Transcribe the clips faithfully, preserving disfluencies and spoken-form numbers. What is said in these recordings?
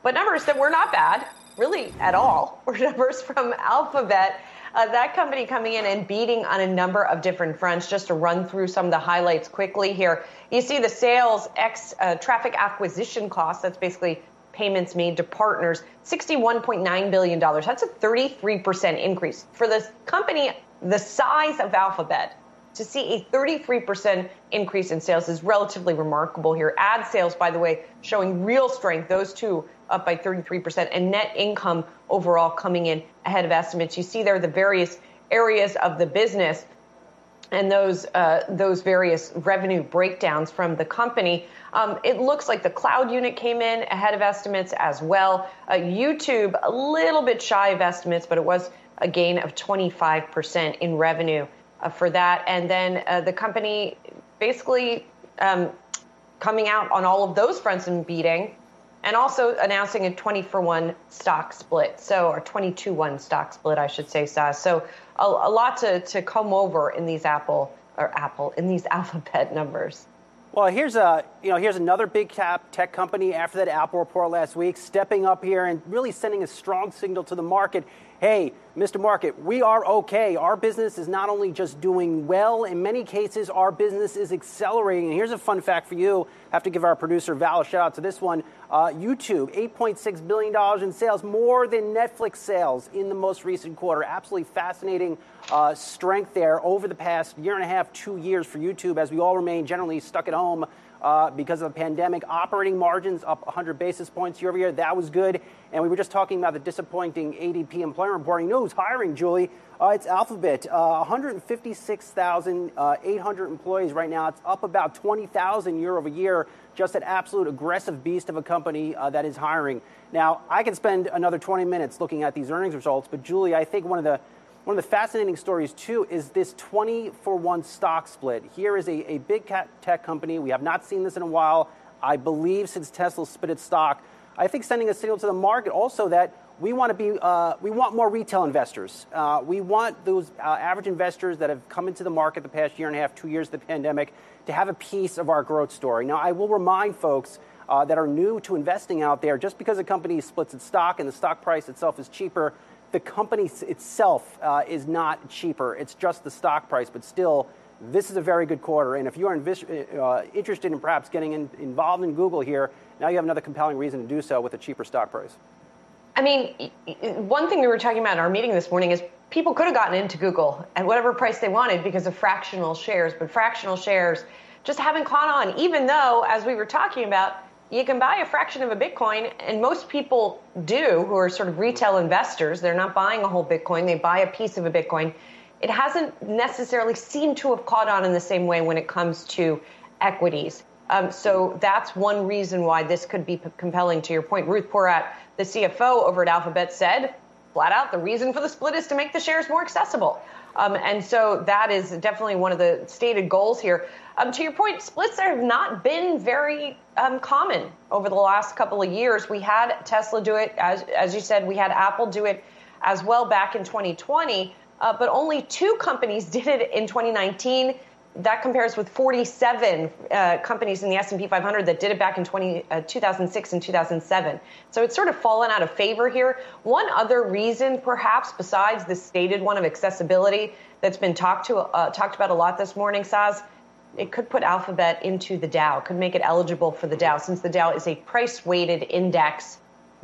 but numbers that were not bad, really at all, were numbers from Alphabet. Uh, that company coming in and beating on a number of different fronts. Just to run through some of the highlights quickly here. You see the sales ex uh, traffic acquisition costs. That's basically payments made to partners, sixty-one point nine billion dollars. That's a thirty-three percent increase. For this company, the size of Alphabet, to see a thirty-three percent increase in sales is relatively remarkable here. Ad sales, by the way, showing real strength. Those two up by thirty-three percent, and net income overall coming in ahead of estimates. You see there the various areas of the business and those uh, those various revenue breakdowns from the company. Um, it looks like the cloud unit came in ahead of estimates as well. Uh, YouTube, a little bit shy of estimates, but it was a gain of twenty-five percent in revenue uh, for that. And then uh, the company basically um, coming out on all of those fronts and beating, and also announcing a twenty for one stock split, so or twenty-two one stock split, I should say, Saz. So a, a lot to, to come over in these Apple or Apple in these Alphabet numbers. Well, here's a you know here's another big cap tech company after that Apple report last week, stepping up here and really sending a strong signal to the market. Hey, Mister Market, we are okay. Our business is not only just doing well, in many cases, our business is accelerating. And here's a fun fact for you. I have to give our producer, Val, a shout out to this one. Uh, YouTube, eight point six billion dollars in sales, more than Netflix sales in the most recent quarter. Absolutely fascinating uh, strength there over the past year and a half, two years for YouTube, as we all remain generally stuck at home Uh, because of the pandemic. Operating margins up one hundred basis points year over year. That was good. And we were just talking about the disappointing A D P employment reporting. You know who's hiring, Julie? Uh, it's Alphabet. Uh, one hundred fifty-six thousand eight hundred employees right now. It's up about twenty thousand year over year. Just an absolute aggressive beast of a company uh, that is hiring. Now, I could spend another twenty minutes looking at these earnings results, but Julie, I think one of the One of the fascinating stories, too, is this twenty for one stock split. Here is a, a big cat tech company. We have not seen this in a while, I believe, since Tesla split its stock. I think sending a signal to the market also that we want to be, uh, we want more retail investors. Uh, we want those uh, average investors that have come into the market the past year and a half, two years of the pandemic, to have a piece of our growth story. Now, I will remind folks uh, that are new to investing out there, just because a company splits its stock and the stock price itself is cheaper, the company itself uh, is not cheaper. It's just the stock price. But still, this is a very good quarter. And if you are invis- uh, interested in perhaps getting in, involved in Google here, now you have another compelling reason to do so with a cheaper stock price. I mean, one thing we were talking about in our meeting this morning is people could have gotten into Google at whatever price they wanted because of fractional shares. But fractional shares just haven't caught on, even though, as we were talking about, you can buy a fraction of a Bitcoin, and most people do who are sort of retail investors. They're not buying a whole Bitcoin. They buy a piece of a Bitcoin. It hasn't necessarily seemed to have caught on in the same way when it comes to equities. Um, so that's one reason why this could be p- compelling to your point. Ruth Porat, the C F O over at Alphabet, said flat out the reason for the split is to make the shares more accessible. Um, and so that is definitely one of the stated goals here. Um, to your point, splits have not been very um, common over the last couple of years. We had Tesla do it, as, as you said, we had Apple do it as well back in twenty twenty, uh, but only two companies did it in twenty nineteen. That compares with forty-seven uh, companies in the S and P five hundred that did it back in twenty, uh, two thousand six and two thousand seven. So it's sort of fallen out of favor here. One other reason, perhaps, besides the stated one of accessibility that's been talked to uh, talked about a lot this morning, Saz, it could put Alphabet into the Dow, could make it eligible for the Dow, since the Dow is a price-weighted index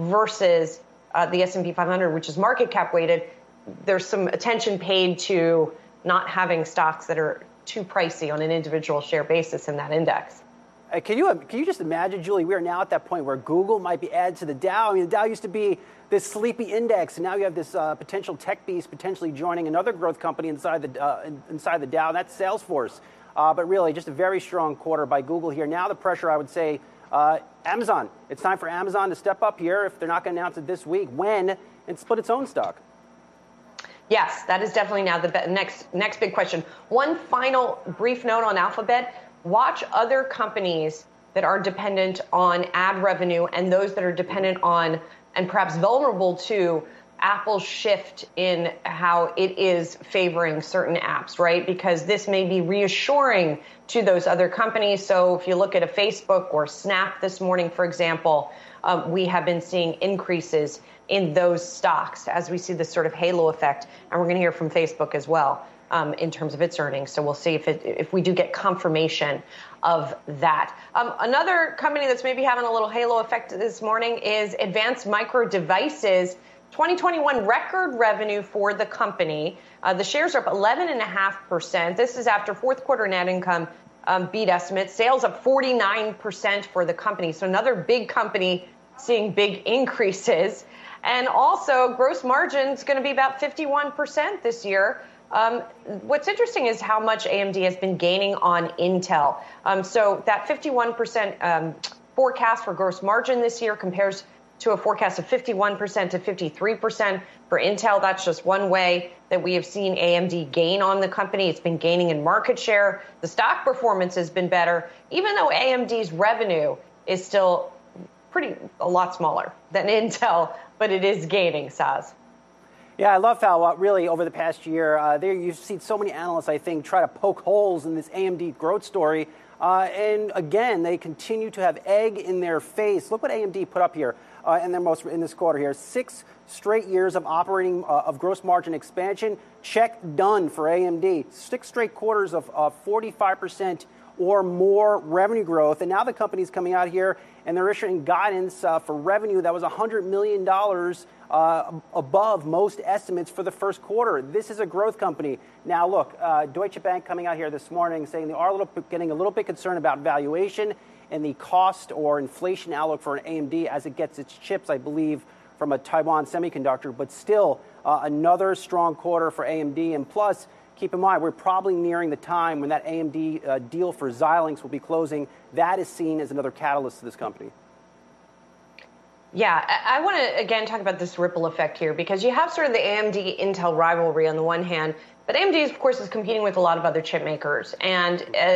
versus uh, the S and P five hundred, which is market cap weighted. There's some attention paid to not having stocks that are too pricey on an individual share basis in that index. Uh, can you can you just imagine, Julie, we are now at that point where Google might be added to the Dow. I mean, the Dow used to be this sleepy index, and now you have this uh, potential tech beast potentially joining another growth company inside the uh, inside the Dow, and that's Salesforce. Uh, but really, just a very strong quarter by Google here. Now the pressure, I would say, uh, Amazon. It's time for Amazon to step up here if they're not going to announce it this week. When? And split its own stock. Yes, that is definitely now the next next big question. One final brief note on Alphabet. Watch other companies that are dependent on ad revenue and those that are dependent on and perhaps vulnerable to Apple's shift in how it is favoring certain apps, right? Because this may be reassuring to those other companies. So if you look at a Facebook or Snap this morning, for example, um, we have been seeing increases in those stocks as we see this sort of halo effect. And we're going to hear from Facebook as well um, in terms of its earnings. So we'll see if it, if we do get confirmation of that. Um, another company that's maybe having a little halo effect this morning is Advanced Micro Devices. twenty twenty-one record revenue for the company. Uh, the shares are up eleven point five percent. This is after fourth quarter net income um, beat estimates. Sales up forty-nine percent for the company. So another big company seeing big increases. And also gross margin's going to be about fifty-one percent this year. Um, what's interesting is how much A M D has been gaining on Intel. Um, so that fifty-one percent um, forecast for gross margin this year compares to a forecast of fifty-one percent to fifty-three percent for Intel. That's just one way that we have seen A M D gain on the company. It's been gaining in market share. The stock performance has been better, even though A M D's revenue is still pretty a lot smaller than Intel, but it is gaining, Saz. Yeah, I love how uh, really over the past year, uh, there you've seen so many analysts, I think, try to poke holes in this A M D growth story. Uh, and again, they continue to have egg in their face. Look what A M D put up here uh, in their most in this quarter here. Six straight years of operating uh, of gross margin expansion. Check, done for A M D. Six straight quarters of uh, forty-five percent or more revenue growth. And now the company's coming out here and they're issuing guidance uh, for revenue that was one hundred million dollars uh, above most estimates for the first quarter. This is a growth company. Now, look, uh, Deutsche Bank coming out here this morning saying they are a little bit, getting a little bit concerned about valuation and the cost or inflation outlook for an A M D as it gets its chips, I believe, from a Taiwan semiconductor. But still, uh, another strong quarter for A M D. And plus, keep in mind, we're probably nearing the time when that A M D uh, deal for Xilinx will be closing. That is seen as another catalyst to this company. Yeah, I, I want to, again, talk about this ripple effect here, because you have sort of the A M D-Intel rivalry on the one hand, but A M D, of course, is competing with a lot of other chip makers. And uh,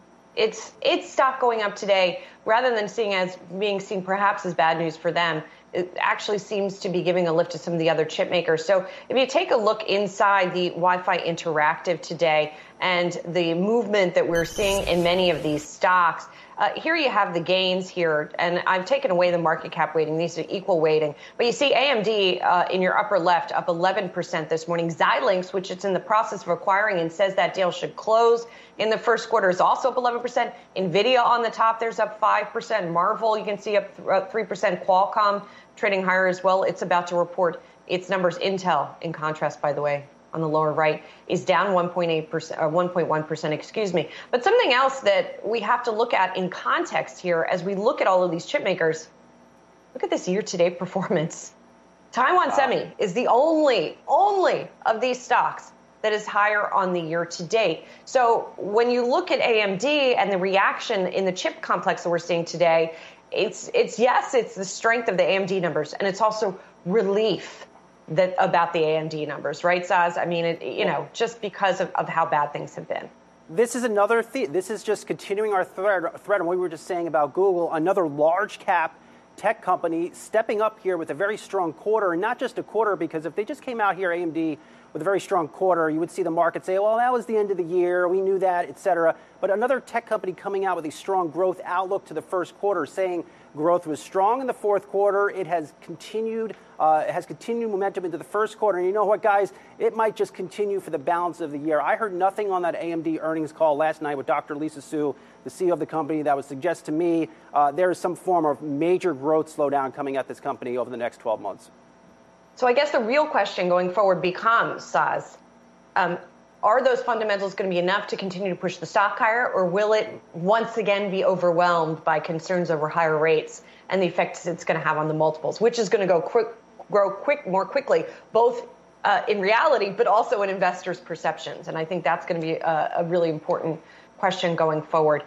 it's its stock going up today, rather than seeing as being seen perhaps as bad news for them, it actually seems to be giving a lift to some of the other chip makers. So if you take a look inside the Wi-Fi Interactive today and the movement that we're seeing in many of these stocks, uh, here you have the gains here, and I've taken away the market cap weighting. These are equal weighting. But you see A M D uh, in your upper left up eleven percent this morning. Xilinx, which it's in the process of acquiring and says that deal should close in the first quarter, is also up eleven percent. NVIDIA on the top, there's up five percent. Marvel, you can see up three percent. Qualcomm trading higher as well. It's about to report its numbers. Intel, in contrast, by the way, on the lower right, is down one point eight percent, or one point one percent, excuse me. But something else that we have to look at in context here as we look at all of these chip makers, look at this year-to-date performance. Taiwan wow. Semi is the only, only of these stocks that is higher on the year to date. So when you look at A M D and the reaction in the chip complex that we're seeing today, it's, it's yes, it's the strength of the A M D numbers, and it's also relief that about the A M D numbers, right, Saz? I mean, it, you know, just because of, of how bad things have been. This is another theme. This is just continuing our thread, thread on what we were just saying about Google, another large cap tech company stepping up here with a very strong quarter, and not just a quarter, because if they just came out here, A M D, with a very strong quarter, you would see the market say, well, that was the end of the year, we knew that, et cetera. But another tech company coming out with a strong growth outlook to the first quarter, saying growth was strong in the fourth quarter. It has continued, uh, it has continued momentum into the first quarter. And you know what, guys? It might just continue for the balance of the year. I heard nothing on that A M D earnings call last night with Doctor Lisa Su, the C E O of the company, that would suggest to me uh, there is some form of major growth slowdown coming at this company over the next twelve months. So I guess the real question going forward becomes, Saz, um, are those fundamentals going to be enough to continue to push the stock higher, or will it once again be overwhelmed by concerns over higher rates and the effects it's going to have on the multiples, which is going to go quick, grow quick more quickly, both uh, in reality but also in investors' perceptions? And I think that's going to be a, a really important question going forward.